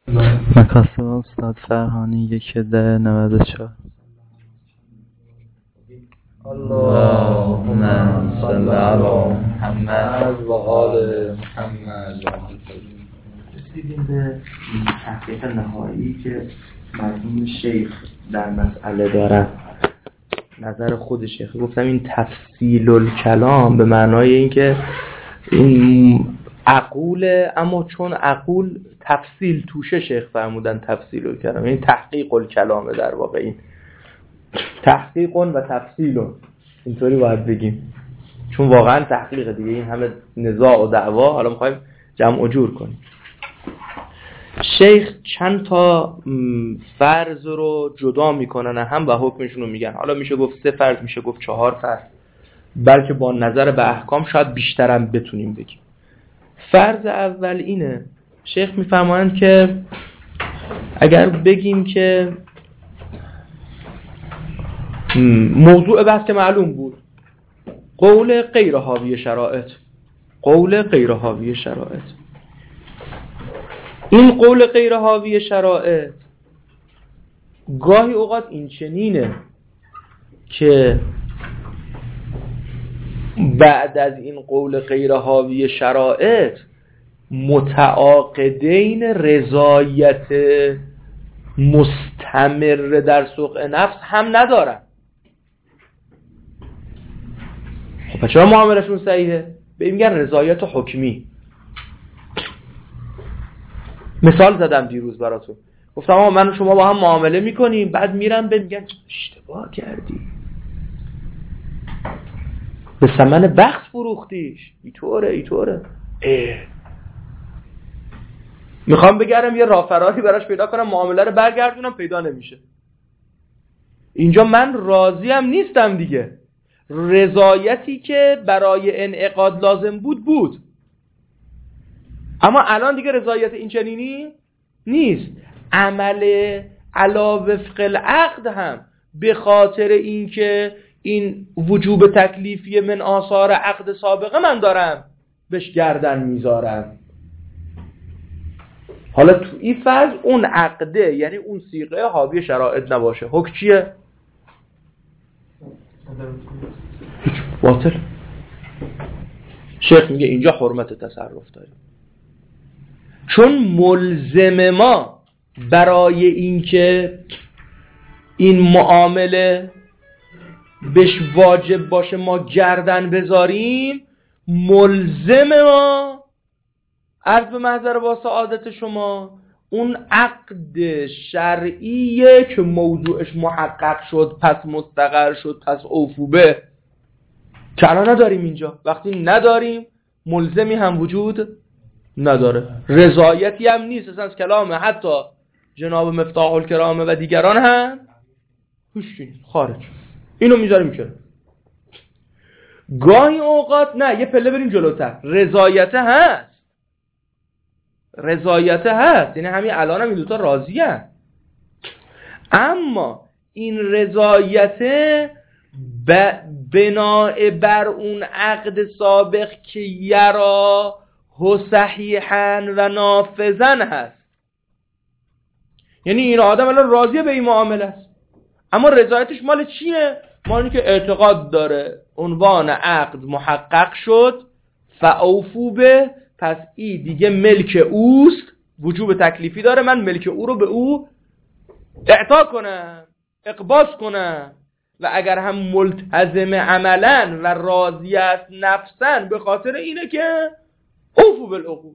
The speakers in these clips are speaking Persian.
مکاسب استاد فرهانی 1-94. اللهم صل علی محمد و آل محمد. رسیدیم به تحقیق نهایی که مرحوم شیخ در مسئله دارن، نظر خود شیخ. گفتم این تفصیل الکلام به معنای این که این عقوله، اما چون عقول تفصیل توشه، شیخ فرمودن تفصیل الکلام یعنی تحقیق الکلامه. در واقع این تحقیق و تفصیل اینطوری باید بگیم، چون واقعا تحقیق دیگه. این همه نزاع و دعوا حالا میخوایم جمع و جور کنیم. شیخ چند تا فرض رو جدا میکنن هم و حکمشون رو میگن. حالا میشه گفت 3 فرض، میشه گفت 4 فرض، بلکه با نظر به احکام شاید بیشترم بتونیم بگیم. فرض اول اینه، شیخ میفرمایند که اگر بگیم که موضوع بحث که معلوم بود، قول غیر حاوی شرائط، قول غیر حاوی شرائط، این قول غیر حاوی شرائط گاهی اوقات این چنینه که بعد از این قول غیر حاوی شرائط متعاقدین رضایت مستمر در سوق نفس هم ندارن. خب چرا معاملشون صحیحه؟ به میگن رضایت حکمی. مثال زدم دیروز براتون، گفتم آقا من و شما با هم معامله میکنیم، بعد میرم به میگن اشتباه کردی، به ثمن بخس فروختیش، اینطوره. میخوام بگردم یه راه فراری براش پیدا کنم، معامله رو برگردونم، پیدا نمیشه. اینجا من راضیم نیستم دیگه. رضایتی که برای انعقاد لازم بود، اما الان دیگه رضایت این چنینی نیست. عمل علا وفق العقد هم به خاطر اینکه این وجوب تکلیفی من آثار عقد سابقه من دارم بهش گردن میذارم. حالا تو این فرض اون عقده، یعنی اون صیغه حاوی شرائط نباشه، حکم چیه؟ باطل. شیخ میگه اینجا حرمت تصرف داریم، چون ملزم ما برای اینکه این معامله بهش واجب باشه ما گردن بذاریم، ملزم ما عرض به محضر با سعادت شما اون عقد شرعیه که موضوعش محقق شد، پس مستقر شد، پس اوفوبه، که الان نداریم. اینجا وقتی نداریم ملزمی هم وجود نداره، رضایتی هم نیست اصلا از کلامه. حتی جناب مفتاح الکرامه و دیگران هم خارج. اینو میذاریم که گاهی اوقات نه، یه پله بریم جلوتر، رضایت هست، یعنی همین الان هم این دوتا راضی هست، اما این رضایت بناء بر اون عقد سابق که یرا و صحیحا و نافذن هست. یعنی این آدم الان راضیه به این معامله است، اما رضایتش مال چیه؟ مال اینه که اعتقاد داره عنوان عقد محقق شد، فاوفو به، پس ای دیگه ملک اوست، وجوب تکلیفی داره، من ملک او رو به او اعطا کنم، اقباض کنم، و اگر هم ملتزم عملا و راضی است نفسا، به خاطر اینه که اوفو بالعقود.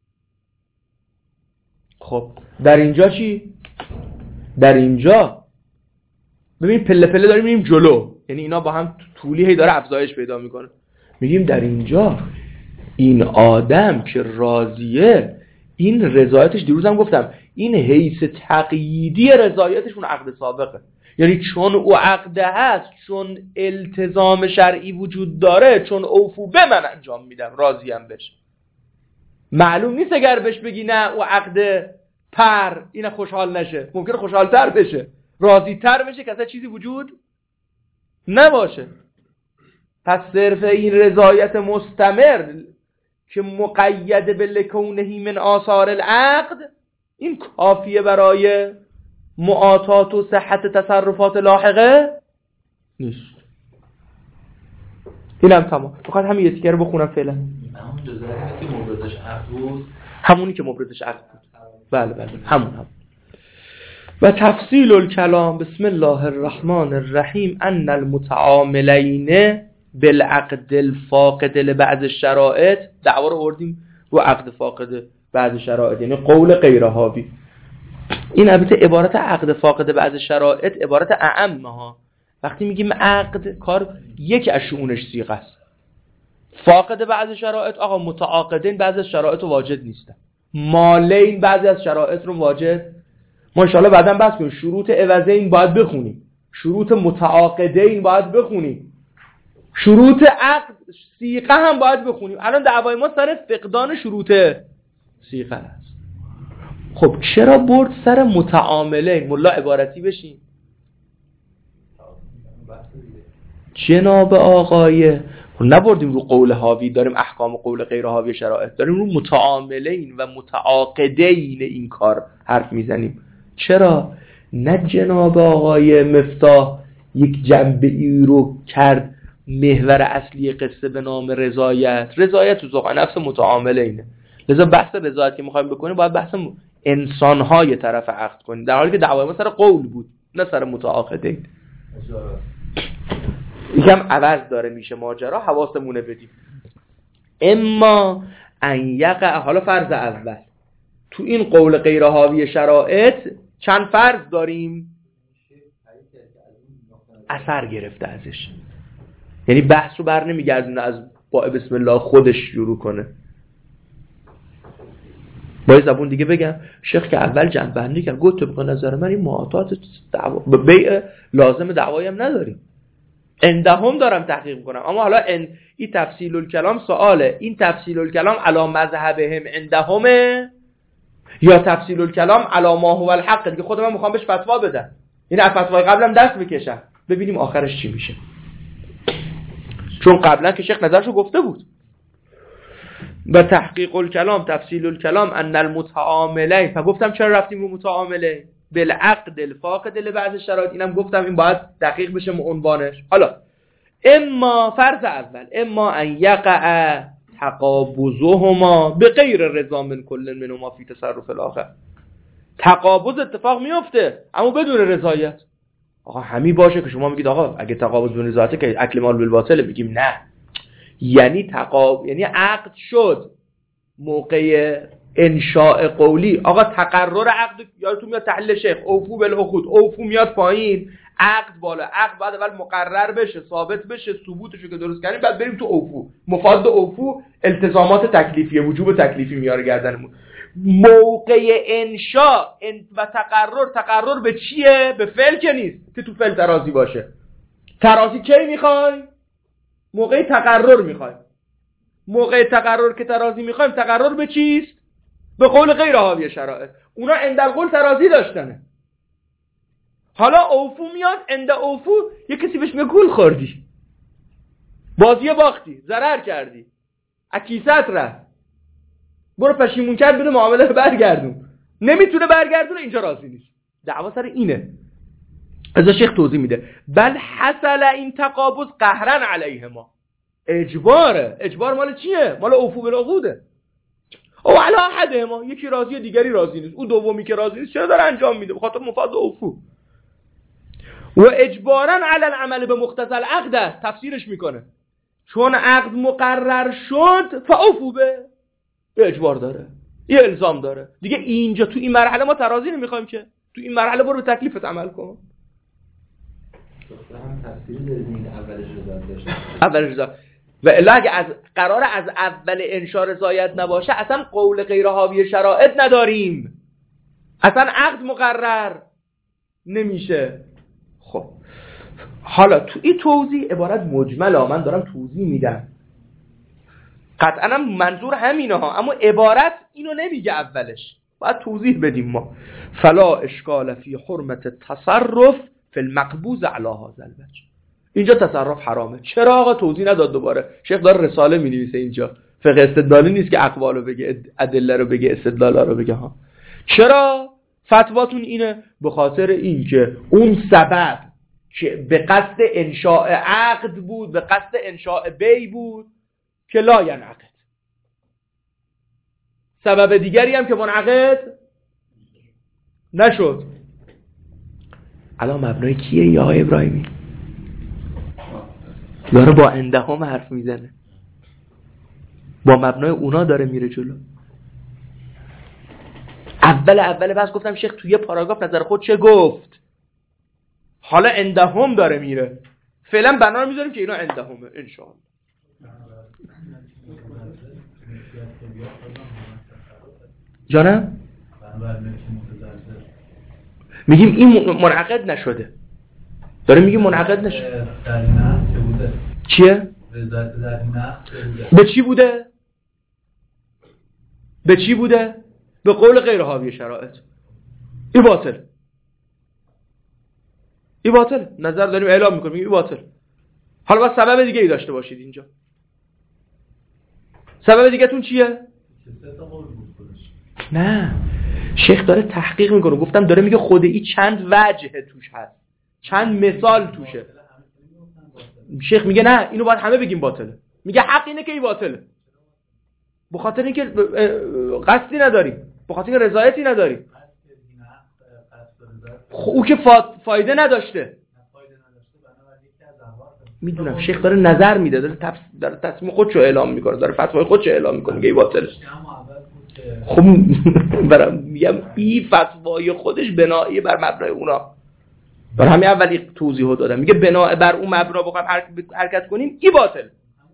خب در اینجا چی؟ در اینجا ببین پله پله داریم میریم جلو، یعنی اینا با هم طولی هی داره افزایش پیدا میکنه. میگیم در اینجا این آدم که راضیه، این رضایتش، دیروز هم گفتم، این حیث تقییدی رضایتش اون عقد سابقه. یعنی چون او عقده هست، چون التزام شرعی وجود داره، چون اوفو به من انجام میدم، راضیم بشه. معلوم نیست اگر بهش بگی نه او عقده پر، این خوشحال نشه، ممکنه خوشحالتر بشه، راضیتر بشه که اصلا چیزی وجود نباشه. پس صرف این رضایت مستمر که مقید به لکونه من آثار العقد این کافیه برای معاطات و صحت تصرفات لاحقه نیست. اینم تمام. میخواد همین یه رو بخونم فعلا. همون جزئی که مبردش عقد بود، همونی که مبردش عقد بود. بله همون. و تفصیل الکلام بسم الله الرحمن الرحیم ان المتعاملین بالعقد الفاقد لبعض الشرائط، دعوا رو آوردیم رو عقد فاقد بعض شرائط، یعنی قول غیر حاوی. این البته عبارت عقد فاقد بعض شرائط عبارت اعم ها. وقتی میگیم عقد کار یکی از شؤونش صیغه است. فاقد بعض شرائط آقا متعاقدین بعضی از شرایط رو واجد نیستن، مالین بعضی از شرایط رو واجد. ما ان شاءالله بعداً بحث کنیم شروط عوضین باید بخونیم، شروط متعاقدین باید بخونیم، شروط عقد صیغه هم باید بخونیم. الان دعوای ما سر فقدان شروط صیغه است. خب چرا برد سر متعاملین؟ ملا عبارتی بشین. جناب آقای نبردیم رو قول حاوی، داریم احکام قول غیر حاوی شرایط، داریم رو متعاملین و متعاقدین این کار حرف میزنیم. چرا؟ نه جناب آقای مفتاح یک جنبه ای رو کرد محور اصلی قصه به نام رضایت. رضایت تو ذوق نفس متعاملینه، لذا بحث رضایت که میخوایم بکنیم باید بحث انسانهای طرف عقد کنیم، در حالی که دعوای ما سر قول بود نه سر متعاقدین. یکم عوض داره میشه ماجرا، حواسمونه بدیم. اما ان یقع، حالا فرض اول تو این قول غیر حاوی شرایط چند فرض داریم اثر گرفته ازش، یعنی بحث رو بر نمیگردونه از با بسم الله خودش شروع کنه. با زبون دیگه بگم شیخ که اول جنب بندی کرد گفت طبق نظر من این معاطات بیع لازم دعوایی هم نداریم، اندهم دارم تحقیق میکنم. اما حالا این تفصیل الکلام سواله، این تفصیل الکلام علی مذهبهم اندهمه یا تفصیل الکلام علی ما هو الحق؟ دیگه خودم میخوام بهش فتوا بدم، این از فتوای قبلم دست بکشم ببینیم آخرش چی میشه، چون قبلا که شیخ نظرشو گفته بود. و تحقیق الکلام تفصیل الکلام ان المتعاملین، فگفتم چرا رفتیم رو متعاملین بالعقد الفاقد لبعض شرایط، اینم گفتم این باید دقیق بشه عنوانش. حالا اما فرض اول اما ان یقع تقابضهما بغیر رضا من کل منهما فی تصرف الاخر، تقابض اتفاق میفته اما بدون رضایت. آقا همین باشه که شما میگید آقا اگه تقابض بدون رضایت که اکل مال بالباطل، میگیم نه، یعنی یعنی عقد شد موقع انشاء قولی، آقا تقرر عقد یادتون میاد تحلیل شیخ اوفو بالعقود، اوفو میاد پایین عقد بالا، عقد بعد اول مقرر بشه ثابت بشه ثبوتشو که درست کردیم بعد بریم تو اوفو. مفاد اوفو التزامات تکلیفیه، وجوب تکلیفی میاره گردنمون. موقع انشاء و تقرر به چیه؟ به فعل که نیست که تو فعل ترازی باشه. ترازی کی میخوای؟ موقع تقرر میخوایم. موقع تقرر که ترازی میخوایم تقرر به چیست؟ به قول غیر حاوی شرایط. اونا اندالقول ترازی داشتنه. حالا اوفو میاد، اند اوفو یه کسی بهش میگه گول خوردی، بازی باختی، ضرر کردی، اکیست رفت، برو پشیمون کرد بده معامله برگردون، نمیتونه برگردونه، اینجا راضی نیست. دعوا سر اینه. از شیخ توضیح میده بل حصل این تقابض قهرن علیهما، اجباره. اجبار مال چیه؟ مال اوفو بالعقوده. او علی احدهما، یکی راضیه دیگری راضی نیست، اون دومی که راضی نیست چرا داره انجام میده؟ بخاطر مفاد اوفو. و اجبارا علی العمل به مقتضى العقد، تفسیرش میکنه چون عقد مقرر شد فاوفو به اجبار داره، یه الزام داره دیگه. اینجا تو این مرحله ما ترازی نمیخوایم که، تو این مرحله برو به تکلیفت عمل کن. تفسیری دارید اولش رضایت داشته، اولش رضایت. و الا اگه از قرار از اول انشاء رضایت نباشه اصلا قول غیر حاوی شرایط نداریم، اصلا عقد مقرر نمیشه. خب حالا تو این توضیح عبارت مجمله، من دارم توضیح میدم، قطعا منظور همینه ها، اما عبارت اینو نمیگه اولش، باید توضیح بدیم ما. فلا اشکال فی حرمت تصرف فی المقبوض علی هذا الوجه، اینجا تصرف حرامه. چرا آقا توضیح نداد؟ دوباره شیخ داره رساله مینویسه اینجا، فقه استدلالی نیست که اقوالو بگه، ادله رو بگه، استدلالا رو بگه ها. چرا فتواتون اینه؟ به خاطر این که اون سبب که به قصد انشاء عقد بود، به قصد انشاء بی بود که لا ینعقد. سبب دیگری هم که منعقد نشد. الان مبنای کیه یا آقای ابراهیمی؟ داره با اندهم حرف میزنه، با مبنای اونا داره میره جلو. اول بس گفتم شیخ توی پاراگراف نظر خود چه گفت، حالا اندهم داره میره. فعلا بنا رو میذاریم که اینا اندهمه انشاءالله. جانم؟ میگیم این منعقد نشده، داره میگیم منعقد نشده. چیه؟ به چی بوده؟ به چی بوده؟ به قول غیر حاوی شرایط. این باطل، این باطل. نظر داریم اعلام میکنیم این باطل. حالا با سبب دیگه ای داشته باشید اینجا. سبب دیگه تون چیه؟ نه شیخ داره تحقیق میکنه. گفتم داره میگه خود این چند وجه توش هست، چند مثال توشه. شیخ میگه نه اینو باید همه بگیم باطله. میگه حق اینه که این باطله، به خاطر اینکه قصدی نداریم، به خاطر اینکه رضایتی نداریم. او که فایده نداشته. میدونم شیخ داره نظر میده، داره تصمیم خودشو اعلام میکنه، داره فتوای خودشو اعلام میکنه که این باطله. خب برام میگم این فتوای خودش بنایی بر مبنای اونا. برای همین اولی توضیحو دادم. میگه بنا بر اون مبنا بخوایم حرکت کنیم این باطل.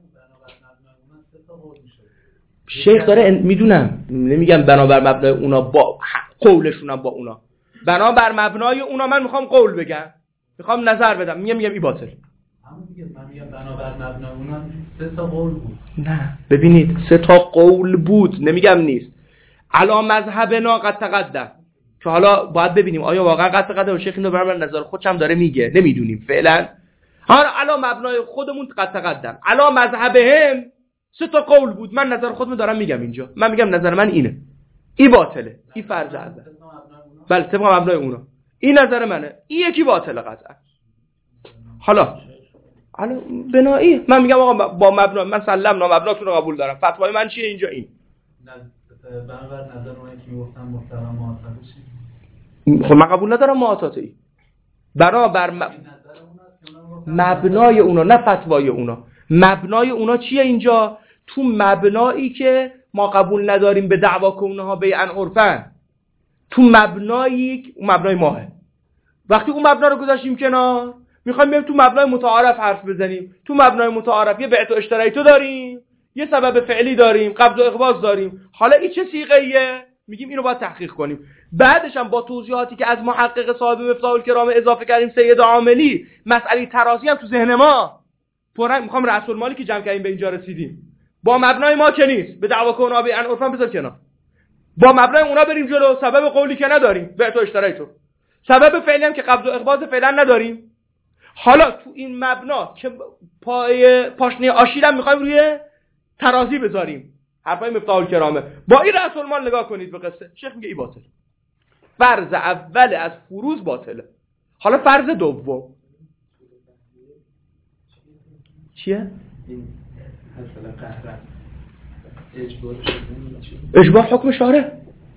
شیخ داره میدونم نمیگم بنا بر مبنای اونا با قولشون با اونا، بنا بر مبنای اونا من میخوام قول بگم، میخوام نظر بدم، میگم این باطل. همون دیگه من میگم بنا بر مبنای اونا 3 تا قول بود. نه ببینید 3 تا قول بود، نمیگم نیست. علا مذهبنا قد تقدم، که حالا باید ببینیم آیا واقعا قد تقدم. شیخ اینو برام نظر خودش هم داره میگه، نمیدونیم فعلا. حالا علا مبنای خودمون قد تقدم، علا مذهبهم 3 تا قول بود. من نظر خودم دارم میگم اینجا، من میگم نظر من اینه، این باطله، این فرض اول. بله طبق مبنای اونا این نظر منه، این یکی باطله قطعا. حالا بنایی من میگم آقا با مبنا من سلمنا مبناتون رو قبول دارم، فتوای من چیه اینجا؟ این بنابر نظر اونایی که میگفتن محترم معاطفه. خب من قبول ندارم معاطفه. بنابر مبنای اونا، نه فتوای اونا. مبنای اونا چیه اینجا؟ تو مبنایی که ما قبول نداریم به دعوا که اونها بیعن عرفن، تو مبنایی مبنای ماهه. وقتی اون مبنا رو گذاشتیم کنار، میخوایم بریم تو مبنای متعارف حرف بزنیم. تو مبنای متعارف یه بعت و اشترایی تو داریم، یه سبب فعلی داریم، قبض و اقباض داریم. حالا این چه صیغه‌ایه؟ میگیم اینو باید تحقیق کنیم. بعدش هم با توضیحاتی که از محقق صاحب مفتاح الکرام اضافه کردیم سید عاملی، مسئله تراضی هم تو ذهن ما پررنگ. میخوام رأس المالی که جمع کردیم به اینجا رسیدیم، با مبنای ما که نیست، به دعوا که اونا بیعن عرفن بذار کنار، با مبنای اونا بریم جلو. سبب قولی که نداریم، بعت و اشترایی تو، سبب فعلی هم که قبض و اقباض فعلا نداریم. حالا تو این مبنا که پاشنه آشیل میخوایم روی ترازی بذاریم، حرفای مفتاح الکرامه، با این رأس المال نگاه کنید به قصه. شیخ میگه این باطل. فرض اول از فروض باطله. حالا فرض دوم چیه؟ این حاصل قهر اجبار حکم شارع،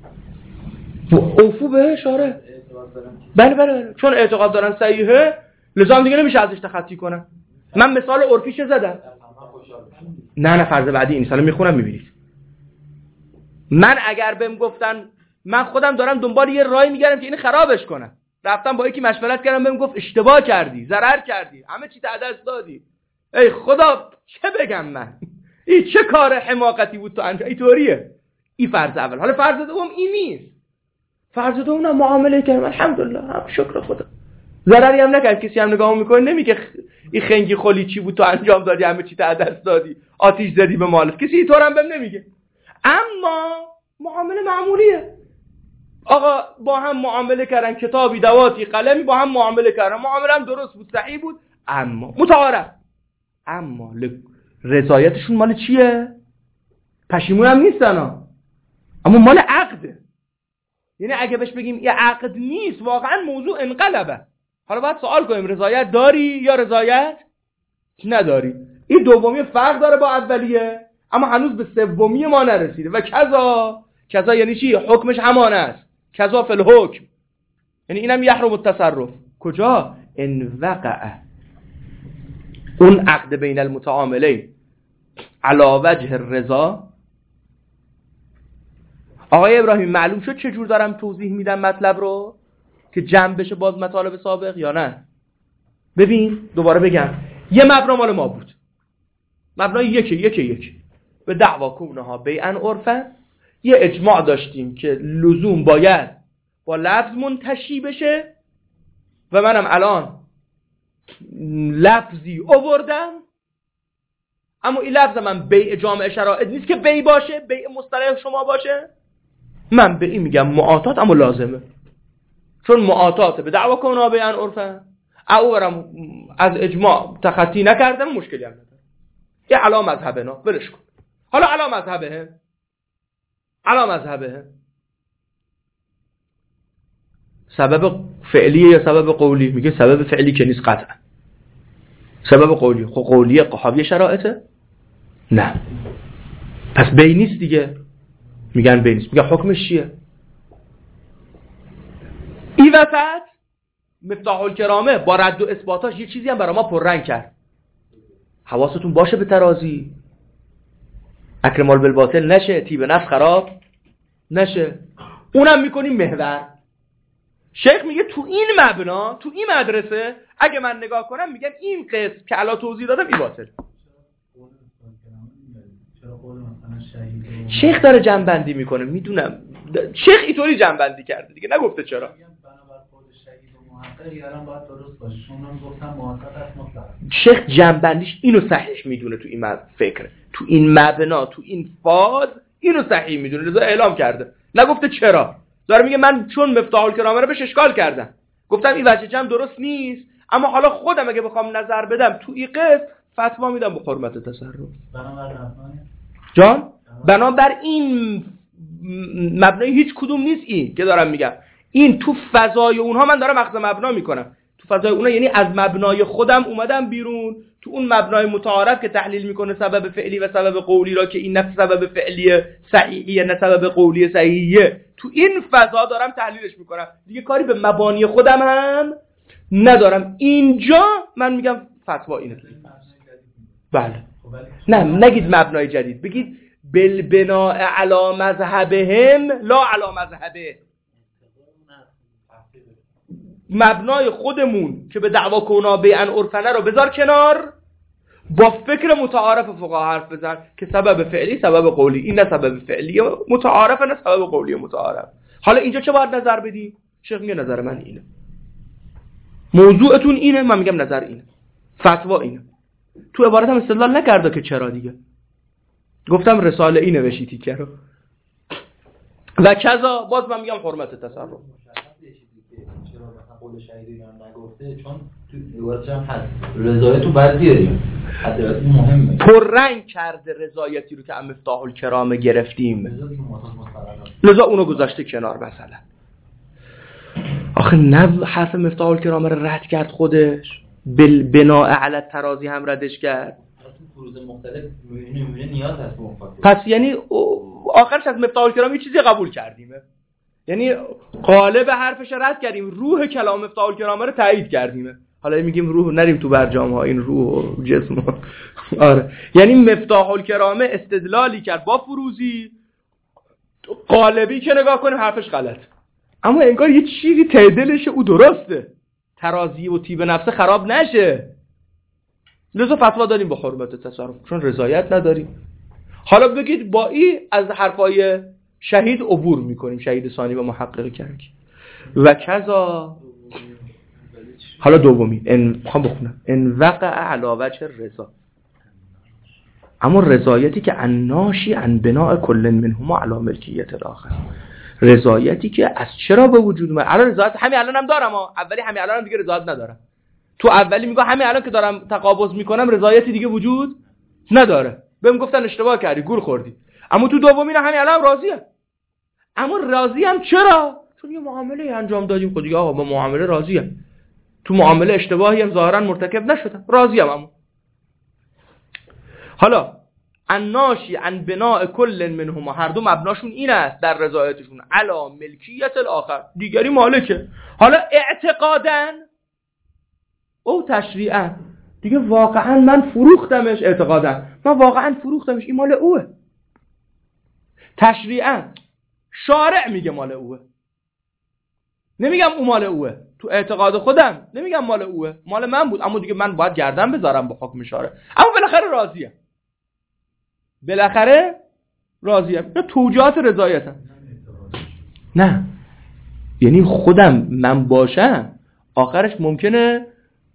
اوفو به شارع. بله چون اعتقاد دارن صحیحه، لزوم دیگه نمیشه ازش تخطی کنن. من مثال عرفیش زدم. نه فرض بعدی این سالا میخونم میبینید. من اگر بهم گفتن، من خودم دارم دنبال یه راهی میگردم که اینو خرابش کنم، رفتم با یکی مشورت کردم، بهم گفت اشتباه کردی، ضرر کردی، همه چی از دست دادی. ای خدا چه بگم من؟ این چه کار حماقتی بود تو انجام؟ اینطوریه. این فرض اول. حالا فرض دوم این نیست. فرض دوم معامله کردم الحمدلله، هم شکر خدا، ضرری هم نکرد. کسی هم نگاه میکنه نمیگه این خنگی خلی چی بود تو انجام دادی، همه چی از دست دادی، آتیش زدی به مالت. کسی اینطور هم بهم نمیگه. اما معامله معمولیه. آقا با هم معامله کردن، کتابی دواتی قلمی با هم معامله کردن، معامله هم درست بود، صحیح بود، اما متعارف. اما رضایتشون مال چیه؟ پشیمون هم نیستن ها، اما مال عقده. یعنی اگه بهش بگیم یه عقد نیست واقعا موضوع انقلبه. حالا باید سوال کنیم رضایت داری یا رضایت نداری. این دومی فرق داره با اولیه اما هنوز به سومی ما نرسیده. و کذا یعنی چی؟ حکمش همانه است. کذا فی الحکم یعنی اینم یحرم التصرف. کجا؟ ان وقع اون عقد بین المتعاملین علی وجه الرضا. آقای ابراهیم معلوم شد چجور دارم توضیح میدم مطلب رو که جمع بشه باز مطالب سابق یا نه؟ ببین دوباره بگم یه مبنا مال ما بود، مبنای یکی به دعوا کونها بیعن عرفن. یه اجماع داشتیم که لزوم باید با لفظ منتشی بشه و منم الان لفظی آوردم اما این لفظ من بیع جامع شرائط نیست که بیع باشه، بیع مصطلح شما باشه. من به این میگم معاطات اما لازمه، چون معاطات به دعوا کونها بیعن عرفن. او برم از اجماع تخطی نکردم مشکلی هم نداره. یه علا مذهبنا برش کن. حالا علا مذهبه سبب فعلیه یا سبب قولی؟ میگه سبب فعلی که نیست قطعا، سبب قولی. خب قولیه حاوی شرائطه؟ نه، پس بی نیست دیگه. میگن بی نیست، میگه حکمش چیه؟ این وسط مفتاح الکرامه با رد و اثباتاش یه چیزی هم برای ما پررنگ کرد. حواستون باشه به ترازی، اکرمال بالباطل نشه، تیب نفس خراب نشه. اونم میکنیم محور. شیخ میگه تو این مبنا، تو این مدرسه اگه من نگاه کنم میگم این قسم که الان توضیح دادم این باطل. شیخ داره جنبندی میکنه، میدونم شیخ اینطوری جنبندی کرده دیگه، نگفته چرا. شیخ جنبندیش اینو صحیح میدونه، تو این فکر، تو این مبنا، تو این فاز اینو صحیح میدونه، لذا اعلام کرده، نگفته چرا. داره میگه من چون مفتاح الکرامه رو بهش اشکال کردم، گفتم این وجه جمع درست نیست، اما حالا خودم اگه بخوام نظر بدم تو این قسم فتوا میدم به حرمت تصرف. بنابر این مبنای هیچ کدوم نیست. این که دارم میگم این تو فضای اونها من دارم اخذ مبنا میکنم، تو فضای اونها یعنی از مبنای خودم اومدم بیرون، تو اون مبنای متعارف که تحلیل میکنه سبب فعلی و سبب قولی را که این نه سبب فعلی صحیحیه نه سبب قولی صحیحیه، تو این فضا دارم تحلیلش میکنم دیگه، کاری به مبانی خودم هم ندارم. اینجا من میگم فتوا اینه. بله نه نگید مبنای جدید، بگید بالبناء علی مذهبهم لا علی مذهبه. مبنای خودمون که به دعوا کنا بیعن عرفنه رو بذار کنار، با فکر متعارف فقها حرف بزن که سبب فعلی سبب قولی، این نه سبب فعلی متعارف نه سبب قولی متعارف. حالا اینجا چه باید نظر بدی؟ شیخ میگه نظر من اینه، موضوعتون اینه، من میگم نظر اینه، فتوا اینه. تو عبارت هم استدلال نکرده که چرا دیگه، گفتم رساله ای نوشی تیکه رو و کذا، باز من میگم حرمت تصرف. قول شهیدی هم نگفته چون تو عبارتش هم هست رضایت رو باید بیاریم، حضرت مهمه، پررنگ کرده رضایتی رو که هم مفتاح الکرامه گرفتیم، لذا اونو گذاشته کنار. مثلا آخه نه حرف مفتاح الکرامه رو رد کرد خودش، بالبناء علی ترازی هم ردش کرد. تو فروض مختلف میبینه نیاز هست به مفاهیم. پس یعنی آخرش از مفتاح الکرامه چیزی قبول کردیم، یعنی قالب حرفش رد کردیم، روح کلام مفتاح الکرامه رو تایید کردیم. حالا میگیم روح نریم تو برجام ها، این روح و جسم آره، یعنی مفتاح الکرامه استدلالی کرد با فروزی قالبی که نگاه کنیم حرفش غلط، اما انگار یه چیزی ته دلشه او درسته، ترازی و تیب نفسه خراب نشه، لذا فتوا داریم با حرمت تصرف چون رضایت نداریم. حالا بگید با این از حرفای شهید عبور میکنیم، شهید ثانی و محقق کرکی و کذا. حالا دومی میخوام بخونم، ان وقع علی وجه رضا، اما رضایتی که الناشی عن بناء کل منهما علی ملکیت الاخر، رضایتی که از چرا به وجود اومد. الان رضایت همین الانم هم دارم، اولی همین الانم دیگه رضایت ندارم. تو اولی میگم همین الان که دارم تقابض میکنم رضایتی دیگه وجود نداره، بهم گفتن اشتباه کردی گول خوردی. اما تو دومی همین الان راضیه، اما راضیم چرا؟ چون یه معامله انجام دادیم، خود دیگه آقا با معامله راضیم، تو معامله اشتباهی هم ظاهرا مرتکب نشدم، راضیم. اما حالا الناشی عن بناء کل منهما، هر دو مبناشون این است در رضایتشون، علا ملکیت الاخر، دیگری مالکه. حالا اعتقاداً او تشریعاً، دیگه واقعاً من فروختمش، اعتقاداً من واقعاً فروختمش، این مال اوه. تشریعاً شارع میگه مال اوه، نمیگم او مال اوه. تو اعتقاد خودم نمیگم مال اوه، مال من بود، اما دیگه من باید گردن بذارم با حکم شارع، اما بالاخره راضیم، بالاخره راضیم. یا توجیهات رضایتم. نه یعنی خودم من باشم، آخرش ممکنه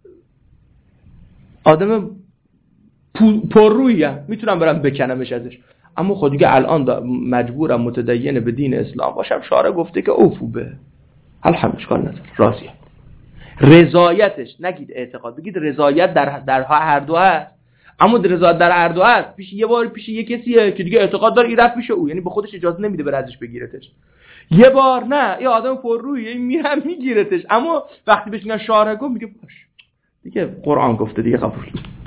آدم پرروییم، میتونم برم بکنمش ازش، اما خود دیگه الان مجبورم متدین به دین اسلام باشم، شارع گفته که اوفو به الحمد اشکال نداره، راضیم. رضایتش نگید اعتقاد، بگید رضایت در هر دو هست، اما رضایت در هر دو هست پیش یه بار پیش یه کسیه که دیگه اعتقاد داره این رفت پیش او، یعنی به خودش اجازه نمیده بره ازش بگیرتش. یه بار نه، یه آدم پررویه میرم میگیرتش، اما وقتی بهش میگن شارع گفت میگه باش دیگه قرآن گفته دیگه قبول.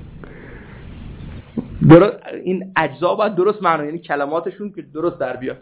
این اجزا باید درست معنا، یعنی کلماتشون که درست در بیاد.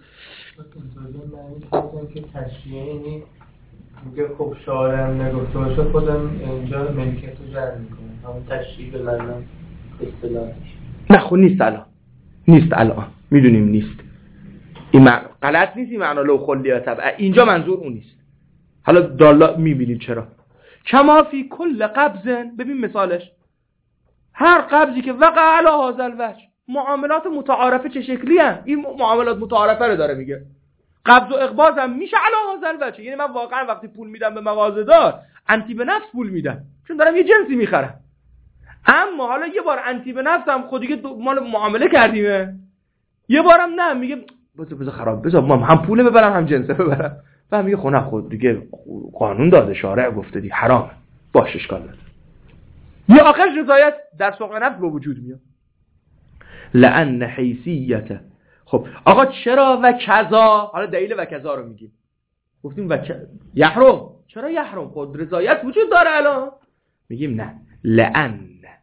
معنی که تشریعی میگه خب شارعم نگفته باشه، خودم اینجا ملکیت رو جعل میکنم، همون تشریع به معنی اصطلاحش. نه خب نیست الان میدونیم نیست، این معنی غلط نیست، این معنی لو خلیه طبعا اینجا منظور اون نیست. حالا دالا میبینید چرا. کما فی کل قبض، ببین مثالش، هر قبضی که وقع علی هذا الوجه، معاملات متعارفه چه شکلی هست؟ این معاملات متعارفه رو داره میگه. قبض و اقباض هم میشه علی هذا الوجه، یعنی من واقعا وقتی پول میدم به مغازه‌دار انتی به نفس پول میدم، چون دارم یه جنسی میخرم. اما حالا یه بار انتی به نفسم خود دیگه مال معامله کردیمه، یه بارم نه، میگه بذار خراب، بذار ما هم پول ببرم هم جنسه ببرم، و میگه خونه خود دیگه قانون داده، شارع گفته دی حرامه، باشه اشکال نداره. یا آخرش رضایت در سوق نفس به وجود میاد. لأن حیثیت، خب آقا چرا و کذا، حالا دلیل و کذا رو میگیم، گفتیم یحرم، چرا یحرم؟ خود رضایت وجود داره الان، میگیم نه، لأن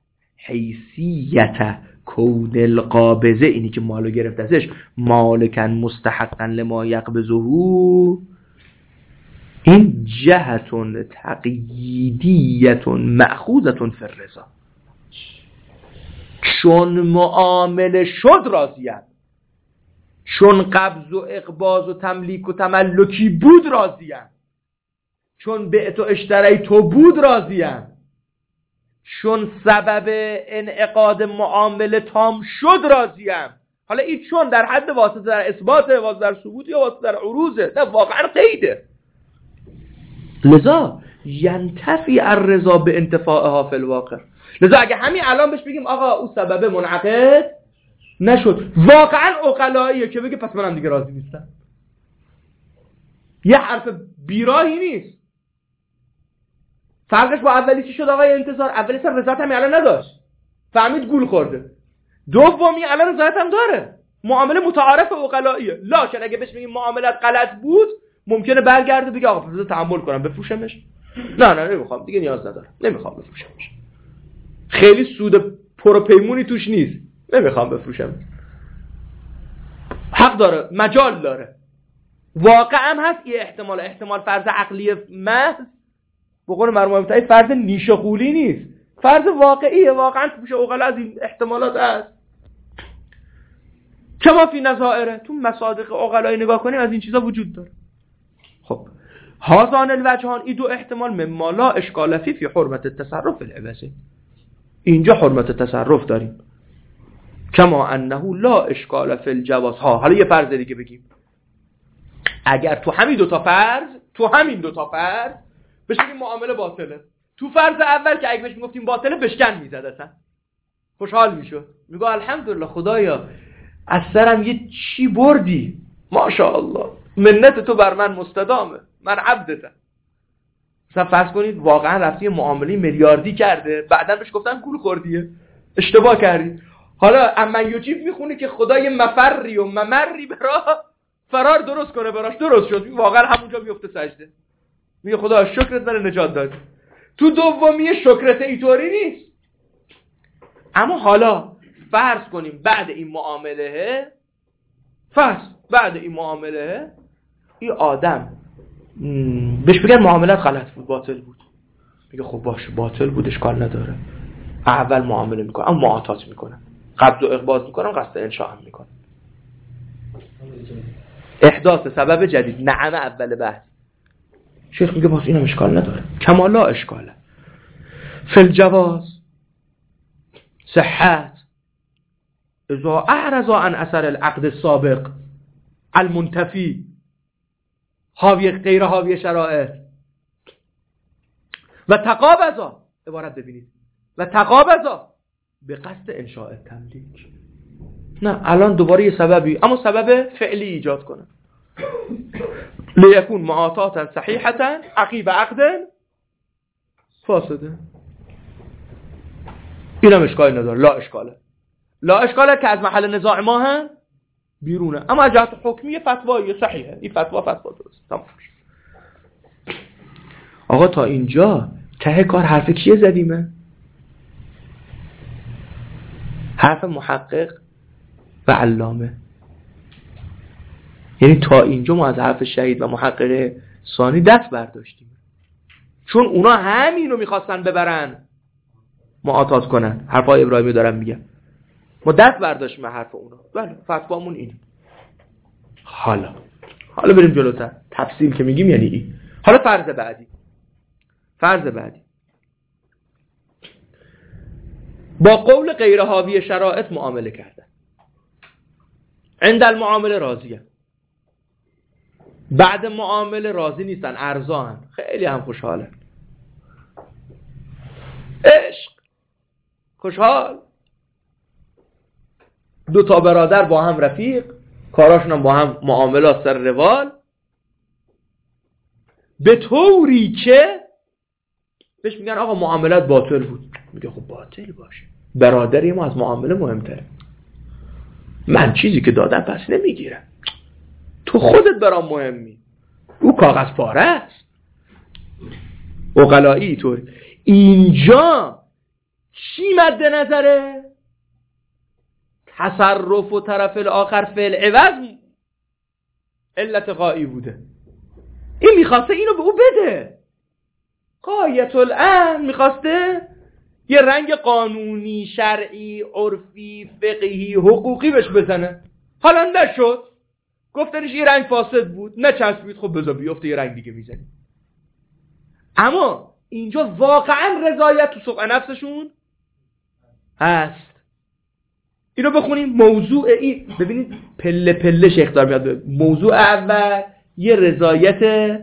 حیثیت کون القابضه، اینی که مالو گرفت ازش، مالکن مستحقا لما یقبضه، این جهتون تقییدیتون مأخوذتون فی الرضا، چون معامله شد راضیم، چون قبض و اقباض و تملیک و تملکی بود راضیم، چون بعت و اشتری تو بود راضیم، چون سبب انعقاد معامله تام شد راضیم. حالا این چون در حد واسطه در اثباته، واسطه در ثبوت، یا واسطه در عروضه، نه واقعا قیده. لذا ینتفی الرضا به انتفاعها فی الواقع. لذا اگه همین الان بهش بگیم آقا او سبب منعقد نشد، واقعا عقلاییه که بگه پس منم دیگه راضی نیستم. یه حرف بیراهی نیست. فرقش با اولی چی شد آقای انتظار؟ اولی سر رضایت هم الان نداشت، فهمید گول خورده. دومی الان رضایت هم داره، معامله متعارف عقلاییه. لکن اگه بهش بگیم معاملت غلط بود، ممکنه برگرده بگه آقا بذار تحمل کنم بفروشمش. نه نمیخوام دیگه، نیاز ندارم، نمیخوام بفروشمش، خیلی سود پروپیمونی توش نیست، نمیخوام بفروشم. حق داره، مجال داره، واقعا هست یه احتمال فرض عقلی محض، به قول مرحوم ابتدایی فرض نیشه قولی نیست، فرض واقعیه، واقعا توش عقل از این احتمالات هست. کما فی نظائره، تو مصادیق عقلایی نگاه کنیم از این چیزا وجود داره. خب هازان الوجهان، این دو احتمال مما لا اشکال فی حرمت التصرف العوضی، اینجا حرمت تصرف داریم. کما انه لا اشکال فی الجواز. حالا یه فرض دیگه بگیم، اگر تو همین دو تا فرض بهش بگیم معامله باطله، تو فرض اول که اگه بهش میگفتیم باطله بشکن میزد، اصلا خوشحال میشد، میگه الحمدلله خدایا از سرم یه چی بردی، ماشاءالله منت تو بر من مستدامه، من عبدتم. مثلا فرض کنید واقعا رفتی معامله میلیاردی کرده، بعدن بهش گفتن گول خوردیه، اشتباه کردی. حالا امن یوجیب میخونی که خدای مفری و ممری برا فرار درست کنه براش، درست شد، واقعا همونجا میفته سجده، میگه خدا شکرت من نجات داد. تو دومی شکرت اینطوری نیست. اما حالا فرض کنیم بعد این معامله این آدم بهش بگن معاملت غلط بود، باطل بود، میگه خب باشه باطل بود، اشکال نداره، اول معامله میکنم اما معاطات میکنم، قبض و اقباض میکنم، قصد انشاء هم میکنم. احداث سبب جدید، نعم اول بحث. شیخ میگه باز اینم اشکال نداره، کما لا اشکاله. فی الجواز صحت اذا اعرض عن اثر العقد السابق المنتفی غیر حاوی شرائط و تقابضا، عبارت ببینید، و تقابضا به قصد انشاء تملیک. نه الان دوباره یه سببی، اما سبب فعلی ایجاد کنه، لیکون معاطاتا صحیحتا عقیب عقد فاسده. اینم اشکالی نداره، لا اشکاله که از محل نزاع ما هم بیرونه، اما از جهت حکمی فتوایی صحیحه، این فتوا درست. تمام. آقا تا اینجا ته کار حرف کیه زدیمه؟ حرف محقق و علامه. یعنی تا اینجا ما از حرف شهید و محقق ثانی دست برداشتیم، چون اونا همینو میخواستن ببرن معاطات کنن. حرفای ابراهیمی دارم میگم، ما دست برداشتیم حرف اونا، بله فتوامون اینه. حالا بریم جلوتر، تفصیل که میگیم یعنی این. حالا فرض بعدی با قول غیر حاوی شرائط معامله کردن، عند المعامله راضیه، بعد معامله راضی نیستن، ارضاً خیلی هم خوشحالن، عشق، خوشحال، دو تا برادر با هم رفیق، کاراشون هم با هم معاملات سر روال، به طوری که بهش میگن آقا معاملات باطل بود. میگه خب باطل باشه، برادری ما از معامله مهمتره، من چیزی که دادم پس نمیگیرم، تو خودت برام مهمی، او کاغذ پاره است. عقلایی طوری. اینجا چی مد نظره؟ تصرف و طرف الاخر فعل عوض علت غایی بوده. این میخواسته اینو به او بده، غایت الامر میخواسته یه رنگ قانونی، شرعی، عرفی، فقهی، حقوقی بهش بزنه. حالا نشد، گفتنش یه رنگ فاسد بود، نچسبید، خب بذار بیفته یه رنگ دیگه میزنی. اما اینجا واقعا رضایت تو سوء نفسشون هست. اینو بخونیم. موضوع این، ببینید پله پله شیخ دار میاد. موضوع اول یه رضایت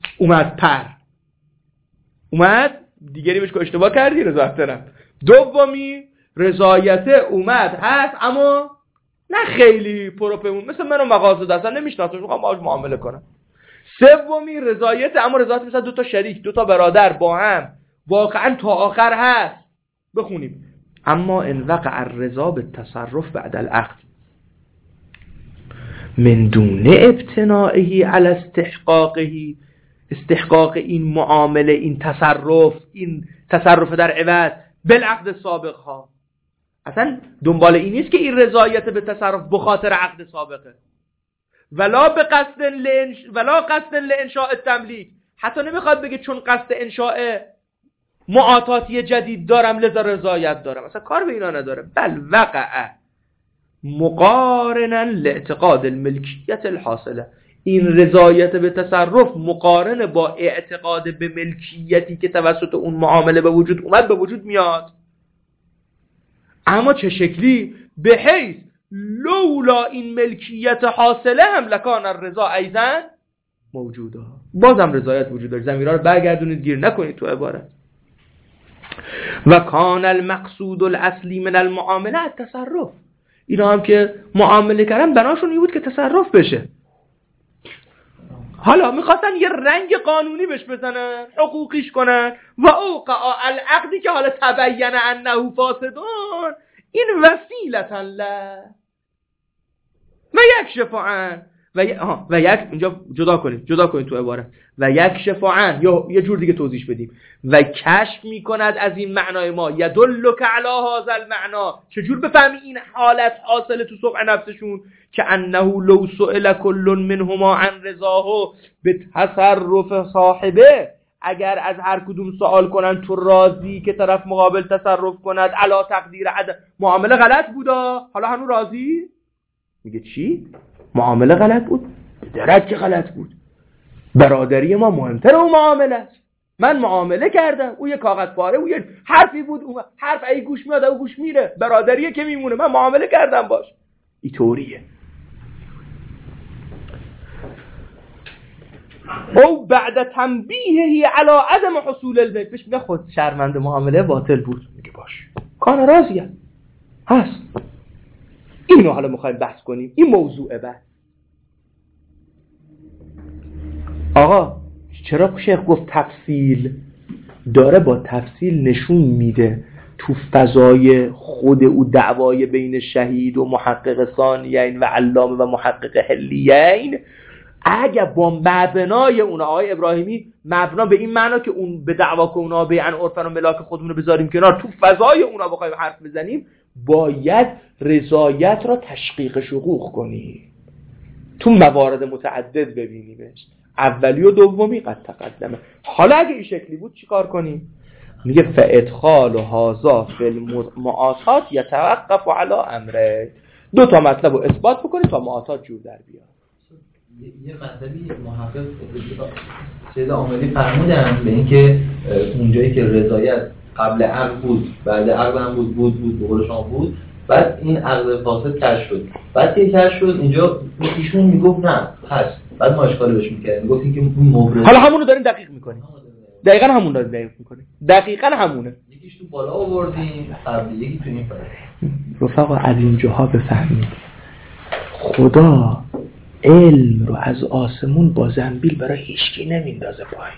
اومد دیگری بهش که اشتباه کردی رضایت دارم. دومی رضایت اومد هست اما نه خیلی پروپمون، مثل منو مغازه دستن نمیشناسم، میخوام باهاش معامله کنم. سومی رضایت، اما رضایت مثلا دو تا شریک، دو تا برادر با هم واقعا تا آخر هست. بخونیم. اما ان وقع الرضا بالتصرف بعد العقد من دون ابتنائه علی استحقاق این معامله، این تصرف در عوض بالعقد سابق ها. اصلا دنبال این نیست که این رضایت به تصرف بخاطر عقد سابقه، ولا قصد لانشاء التملیک. حتی نمیخواد بگه چون قصد انشاء معاطاتی جدید دارم لذا رضایت دارم، اصلا کار به اینا نداره. بل وقع مقارنا لاعتقاد الملکیت الحاصله. این رضایت به تصرف مقارن با اعتقاد به ملکیتی که توسط اون معامله به وجود میاد. اما چه شکلی؟ به حیث لولا این ملکیت حاصله هم لکان الرضا ایضا موجوده. بازم رضایت وجود داره. زمیرها رو برگردونید، گیر نکنید تو عبارت. و کان المقصود الاصلی من المعامله التصرف. اینا هم که معامله کردن بناشون این بود که تصرف بشه. حالا میخواستن یه رنگ قانونی بهش بزنن، حقوقیش کنن. و اوقع العقدی که حالا تبین انه فاسدون، این وسیلتا له و یکشف عن، و یک اینجا جدا کنید تو عبارت و یک شفاعن، یا یه جور دیگه توضیح بدیم و کشف میکند از این معنای ما یدلک علی هذا المعنا. چجور بفهمی این حالت حاصله تو سبع نفسشون که انه لو سئل کل منهما عن رضاه بتصرف صاحبه، اگر از هر کدوم سوال کنن تو راضی که طرف مقابل تصرف کند علا تقدیر عدم، معامله غلط بودا حالا هنوز راضی؟ میگه چی؟ معامله غلط بود؟ درک که غلط بود. برادری ما مهمتر اون معامله است. من معامله کردم، او یه کاغذ پاره، او یه حرفی بود، اون حرف ای گوش میاد او گوش میره، برادریه که میمونه، من معامله کردم باش. اینطوریه. او بعد تنبیهی علی عدم حصول البیت، بهش میگه خود شرمنده، معامله باطل بود. میگه باش کان راضیه هست. اینو حالا میخوایم بحث کنیم، این موضوع بحث. آقا چرا شیخ گفت تفصیل؟ داره با تفصیل نشون میده تو فضای خود او دعوای بین شهید و محقق ثانیین و علامه و محقق حلیین، اگه با مبنای اون آقای ابراهیمی، مبنا به این معنا که اون به دعوا که اونا بیعن عرفن و ملاک خودمون رو بذاریم کنار، تو فضای اونا بخوایم حرف بزنیم، باید رضایت را تشقیق شقوق کنیم، تو موارد متعدد ببینیمش، اولی و دومی قد تقدمه. حالا اگه این شکلی بود چیکار کنیم؟ میگه فادخال هذا فی المعاطات یتوقف علی امره. دو تا مطلب رو اثبات بکنید تا معاطات جور در بیاد. یه مطلبی محقق سید عاملی فرمودن به اینکه اونجایی که رضایت قبل عقد بود، بعد عقد هم بود به قول شما بود، بعد این عقد فاسد کشف شد، بعد که کشف شد اینجا ایشون میگفت نه هست، بعد ما اشکال بهش میکردیم، میگفتیم که اون مبرز. حالا همونو داریم دقیق میکنیم، دقیقاً همون داریم دقیق میکنیم، دقیقاً همونه. یکیش تو بالا آوردیم قبل، یکی تو این فرق. رفقا از اینجاها بفهمید خدا علم رو از آسمون با زنبیل برای هیچکی نمیندازه پایین.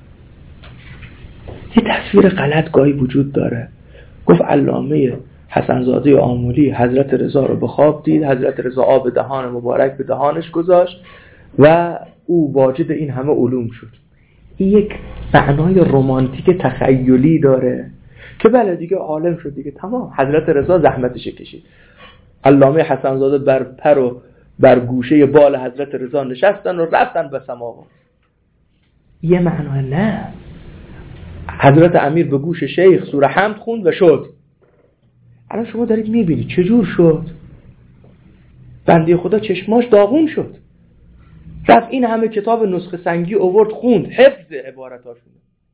یه تصویر غلط گاهی وجود داره. گفت علامه حسنزاده آمولی حضرت رضا رو به خواب دید، حضرت رضا آب دهان مبارک به دهانش گذاشت و او واجد این همه علوم شد. این یک معنای رمانتیک تخیلی داره که بله دیگه عالم شد دیگه، تمام. حضرت رضا زحمتش کشید، علامه حسنزاده بر پر و بر گوشه بال حضرت رضا نشستن و رفتن به سماوات. یه معنای نه. حضرت امیر به گوش شیخ سوره حمد خوند و شد. الان شما دارید میبینید چجور شد. بنده خدا چشماش داغون شد، رفت این همه کتاب نسخه سنگی آورد خوند، حفظ عبارتاشون،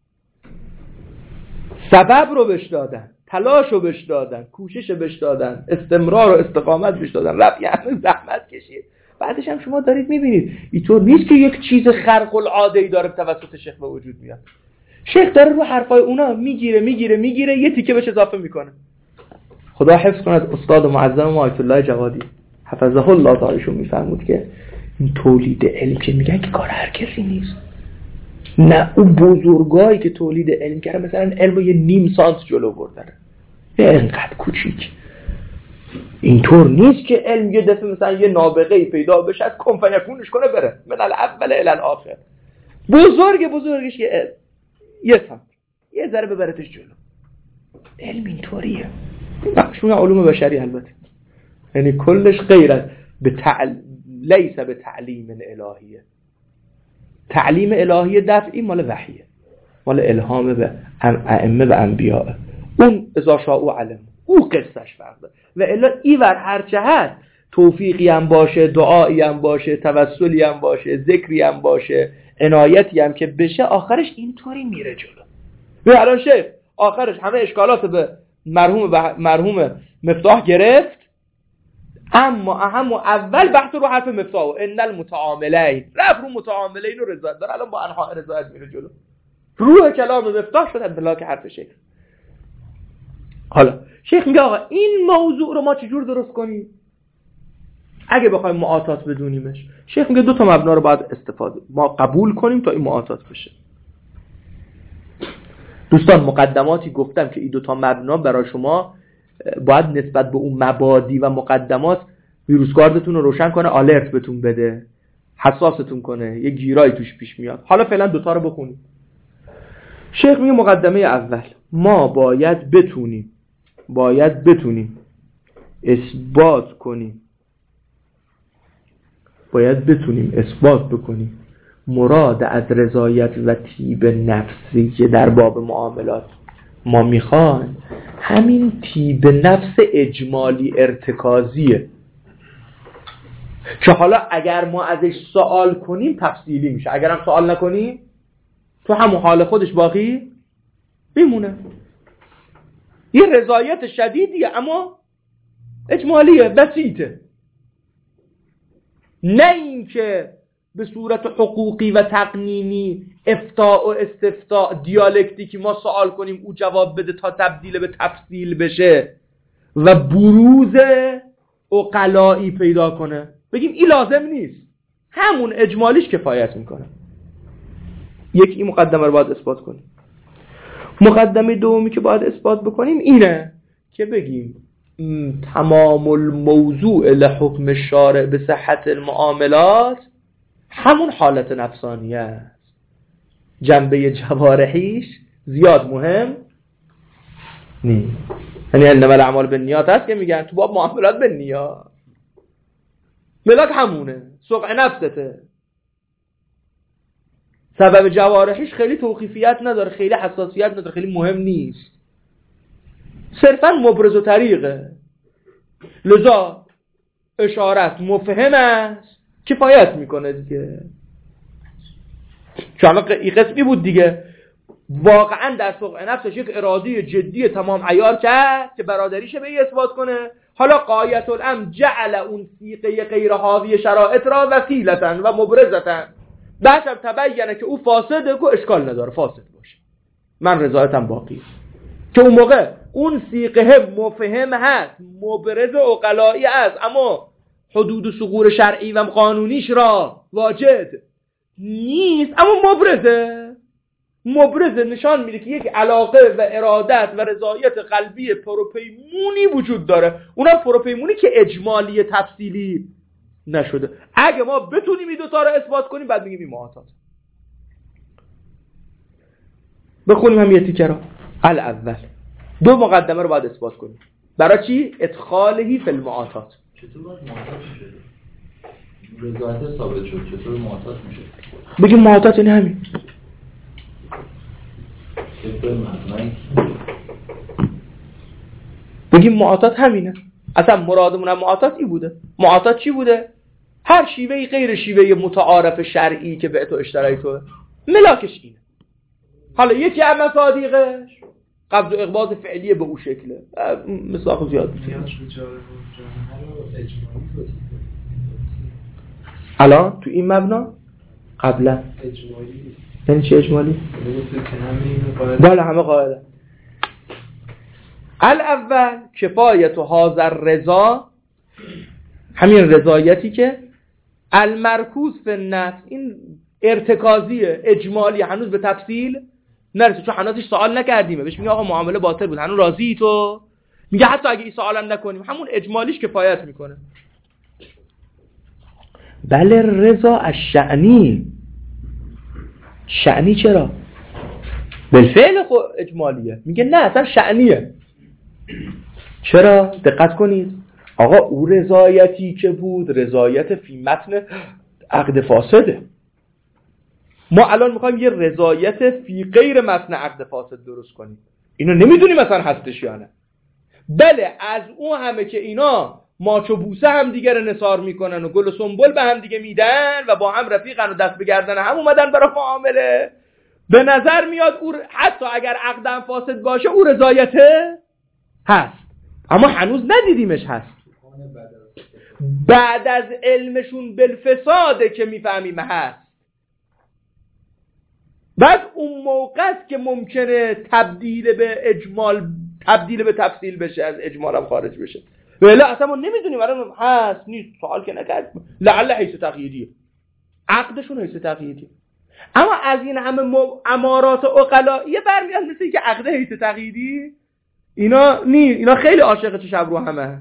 سبب رو بهش دادن، تلاش رو بهش دادن، کوشش بهش دادن، استمرار و استقامت بهش دادن، رفت یعنی زحمت کشید. بعدش هم شما دارید میبینید اینطور نیست که یک چیز خرق العاده‌ای داره توسط شیخ به وجود میاد. شیخ داره رو حرفای اونا میگیره یه تیکه بهش اضافه میکنه. خدا حفظ کند استاد معظم ما آیت الله جوادی حفظه الله تعالیشون میفرمود که این تولید علم که میگن که کار هر کسی نیست. نه، اون بزرگایی که تولید علم کرده مثلا علم یه نیم سانت جلو بردن، یه اینقدر کوچیک. اینطور نیست که علم یه دفعه مثلا یه نابغه‌ای پیدا بشه از کن فیکونش کنه بره من الاول الی الاخر. بزرگش یه سانت یه ذره ببرتش جلو. علم اینطوریه. بخشون علوم بشری البته، یعنی کلش غیرت لیس به تعلیم الهیه. تعلیم الهی دفعی مال وحیه، مال الهام به ائمه و انبیاء. اون اذا شاءوا علم، او قصهش فرق داره. و الا ایور هرچه هست، توفیقی هم باشه، دعایی هم باشه، توسلی هم باشه، ذکری هم باشه، عنایتی هم که بشه، آخرش اینطوری میره جلو. و الان شیخ آخرش همه اشکالات به مرحوم مفتاح گرفت، اما اهم و اول بحث رو حرف مفتاح و ان المتعاملین، رفت رو متعاملین و رضایت داره. الان با انها رضایت میره جلو. روح کلام مفتاح شد بلاک حرف شیخ. حالا شیخ میگه آقا این موضوع رو ما چجور درست کنیم اگه بخوایم معاطات بدونیمش؟ شیخ میگه دو تا مبنا رو باید ما قبول کنیم تا این معاطات بشه. دوستان مقدماتی گفتم که این دو تا مبنا برای شما باید نسبت به اون مبادی و مقدمات ویروس گاردتون رو روشن کنه، آلرت بهتون بده. حساستون کنه، یه گیرایی توش پیش میاد. حالا فعلا دوتا رو بخونیم. شیخ میگه مقدمه اول، ما باید بتونیم اثبات بکنیم مراد از رضایت و طیب نفسی که در باب معاملات ما میخوایم همین طیب نفس اجمالی ارتکازیه که حالا اگر ما ازش سوال کنیم تفصیلی میشه، اگر هم سوال نکنیم تو همون حال خودش باقی میمونه. یه رضایت شدیدیه اما اجمالیه، بسیطه، نه اینکه به صورت حقوقی و تقنینی افتاء و استفتاء دیالکتیکی ما سوال کنیم او جواب بده تا تبدیل به تفصیل بشه و بروز عقلایی پیدا کنه. بگیم این لازم نیست، همون اجمالیش کفایت میکنه. یکی این مقدمه رو باید اثبات کنیم. مقدمه دومی که باید اثبات بکنیم اینه که بگیم تمام الموضوع لحکم شارع به صحت المعاملات همون حالت نفسانیه است، جنبه جوارحیش زیاد مهم نیست. یعنی انما الاعمال بالنیات هست که میگن تو باب معاملات بالنیات ملاک همونه، سقع نفسته، سبب جوارحیش خیلی توقیفیت نداره، خیلی حساسیت نداره، خیلی مهم نیست، صرفا مبرز و طریقه. لذا اشارت مفهم است کفایت میکنه دیگه. چون این قسمی بود دیگه، واقعا در سقع نفسش یک اراده جدی تمام عیار کرد که برادریشه به اثبات کنه. حالا غایت الامر جعل اون سیقه غیر حاوی شرایط را وسیلتن و مبرزتن، بعدم تبینه که او فاسده، که اشکال نداره فاسد باشه، من رضایتم باقی، که اون موقع اون سیقه مفهم هست، مبرز عقلایی است، اما حدود و ثغور شرعی و قانونیش را واجد نیست، اما مبرزه نشان میده که یک علاقه و ارادت و رضایت قلبی پروپیمونی وجود داره، اونم پروپیمونی که اجمالی تفصیلی نشده. اگه ما بتونیم این دوتا رو اثبات کنیم بعد میگیم این معاطات. بخونیم هم یه تیکه رو. الاول، دو مقدمه رو باید اثبات کنیم. برای چی؟ ادخالهی فی المعاطات. چطور باید معاطات میشه؟ رضایت ثابت شد، چطور معاطات میشه؟ بگیم معاطات این همین. بگیم معاطات همینه. اصلا مرادمون هم معاطات این بوده. معاطات چی بوده؟ هر شیوهی غیر شیوه متعارف شرعی که به تو اشترایی توه، ملاکش اینه. حالا یکی هم مصادیقش قبض و اقباض فعلیه به اون شکله، مثلا زیاد میشه. الان تو این مبنا قبلا اجمالی یعنی چی اجمالی؟ بله همه قاعده. الاول کفایت و حاضر رضا، همین رضایتی که المرکوز فی النفس، این ارتکازیه، اجمالی، هنوز به تفصیل نرسید، چون هنوزش سوال نکردیمه. بهش میگه آقا معامله باطل بود، هنوز راضی تو؟ میگه حتی اگه این سوالم نکنیم همون اجمالیش کفایت میکنه. بله رضا الشأنی، شأنی چرا؟ بالفعل خود اجمالیه. میگه نه اصلا شأنیه. چرا؟ دقت کنید آقا او رضایتی که بود رضایت فی متن عقد فاسده. ما الان میخوایم یه رضایت فی غیر متن عقد فاسد درست کنیم، اینو نمیدونیم مثلا هستش یا نه. بله از اون همه که اینا ماچ و بوسه هم دیگر نثار میکنن و گل و سنبل به هم دیگه میدن و با هم رفیقن و دست به گردن هم اومدن برای معامله، به نظر میاد او حتی اگر عقدم فاسد باشه او رضایته هست، اما هنوز ندیدیمش هست. بعد از علمشون بالفساده که میفهمیم هست. بعد اون موقع است که ممکنه تبدیل به تفصیل بشه، از اجمال هم خارج بشه. ولی اصلا ما نمیدونیم الان هست نیست، سوال که نکرد، لعل حیث تقییدیه، عقدشون حیث تقییدیه. اما از این همه امارات عقلائیه برمیاد مثل اینکه عقد حیث تقییدی اینا نیست، اینا خیلی عاشق چه شب رو همه.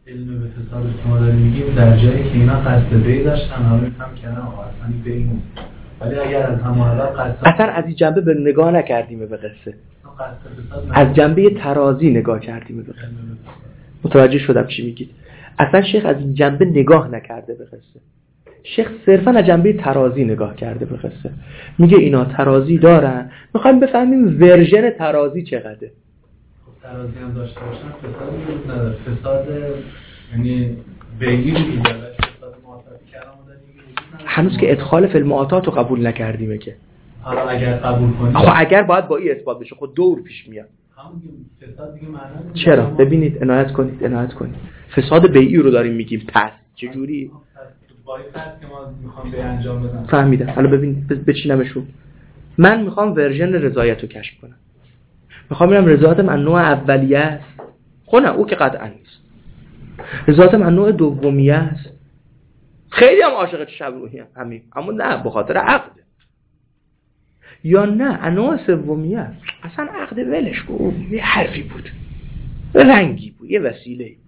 علم به فساد که ما داریم میگیم در جایی که اینا قصد بی داشتن حالا میفهم که نه اصلا بی نیست، ولی اگر از همون اول اصلا از این جنبه به نگاه نکردیم به قصه، از جنبه ترازی نگاه کردیم به قصه. متوجه شدم چی میگید. اصلا شیخ از این جنبه نگاه نکرده به قصه، شیخ صرفا از جنبه ترازی نگاه کرده به قصه. میگه اینا ترازی دارن، میخوایم بفهمیم ورژن ترازی چقدره. ترازی هم داشته باشن فساد وجود نداره، فساد یعنی بیگی وجود داره، فساد معاطاتی کلام داره وجود نداره. هنوز که ادخال فی المعاطات رو قبول نکردیمه که. حالا اگر قبول کنیم خب اگر باید با این اثبات بشه، خود دور پیش میاد. همون فساد دیگه معنی چرا؟ ببینید عنایت کنید. فساد بیعی رو داریم میگیم. پس چجوری؟ با این فرض که ما میخوام به انجام بدم. فهمیدم. حالا ببینید بچینمشون. من میخوام ورژن رضایت رو کشف کنم. میخوام ببینم رضایتم از نوع اولیه است. خب نه، او که قطعا نیست. رضایتم از نوع دومیه است. خیلی هم عاشق شب روحی همین، اما نه به خاطر عقد. یا نه انواع سومیه است، اصلا عقد ولش کن، یه حرفی بود، رنگی بود، یه وسیله بود.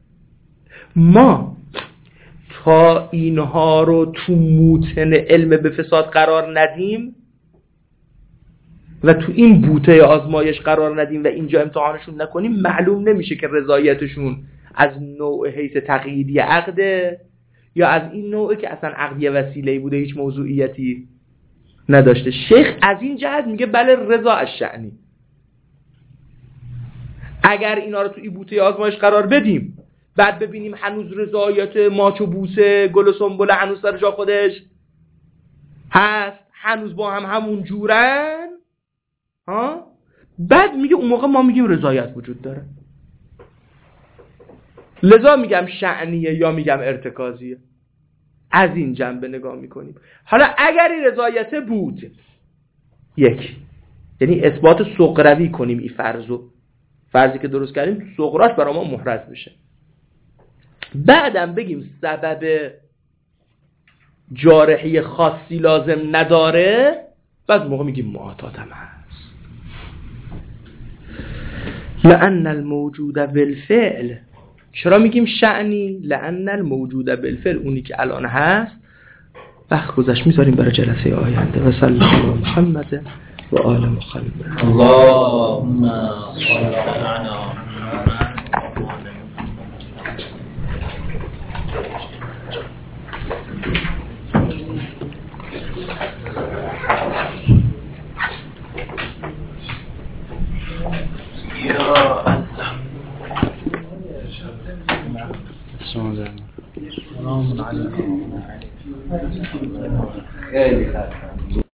ما تا اینها رو تو موتن علم به فساد قرار ندیم و تو این بوته آزمایش قرار ندیم و اینجا امتحانشون نکنیم، معلوم نمیشه که رضایتشون از نوع حیث تقییدی عقده یا از این نوعه که اصلا عقدی وسیله‌ای بوده، هیچ موضوعیتی نداشته. شیخ از این جهت میگه بله رضا از شأنی. اگر اینا رو تو این بوته آزمایش قرار بدیم، بعد ببینیم هنوز رضایت ماچ و بوسه گل و سنبله هنوز سر جا خودش هست، هنوز با هم همون جورن، بعد میگه اون موقع ما میگیم رضایت وجود داره. لذا میگم شأنیه یا میگم ارتکازیه. از این جنبه نگاه میکنیم. حالا اگر این رضایت بود، یک، یعنی اثبات سغروی کنیم، این فرضی که درست کردیم سغراش برای ما محرز بشه، بعدم بگیم سبب جارحی خاصی لازم نداره، بعد موقع میگیم معاطات هم هست. لأن الموجود بالفعل. چرا میگیم شأنی؟ لأن الموجود بالفعل، اونی که الان هست. وقت گذشت، میذاریم برای جلسه آینده. و صلی الله علی محمد و آل محمد. اللهم صل علی سلام علیکم. خیلی خسته.